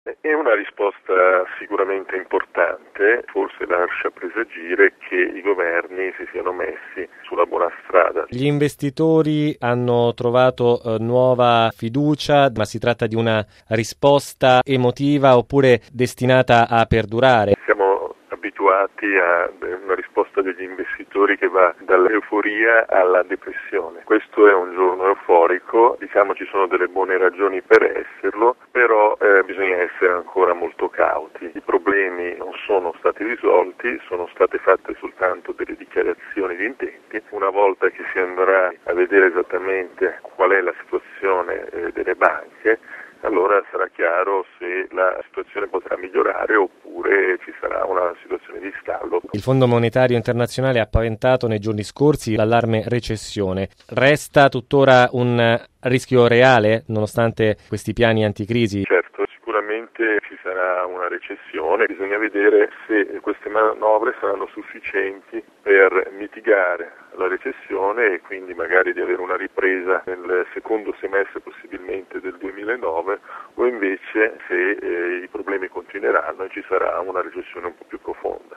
È una risposta sicuramente importante, forse lascia presagire che i governi si siano messi sulla buona strada. Gli investitori hanno trovato nuova fiducia, ma si tratta di una risposta emotiva oppure destinata a perdurare? Siamo abituati a una risposta degli investitori che va dall'euforia alla depressione. Questo è un giorno euforico, diciamo ci sono delle buone ragioni per esserlo, però bisogna essere ancora molto cauti. I problemi non sono stati risolti, sono state fatte soltanto delle dichiarazioni di intenti. Una volta che si andrà a vedere esattamente qual è la situazione delle banche, allora sarà chiaro se la situazione potrà migliorare oppure ci sarà una situazione di stallo. Il Fondo Monetario Internazionale ha paventato nei giorni scorsi l'allarme recessione. Resta tuttora un rischio reale nonostante questi piani anticrisi? Certo, sicuramente ci sarà una recessione, bisogna vedere se queste manovre saranno sufficienti per mitigare la recessione e quindi magari di avere una ripresa nel secondo semestre possibilmente del 2009 o invece se i problemi continueranno e ci sarà una recessione un po' più profonda.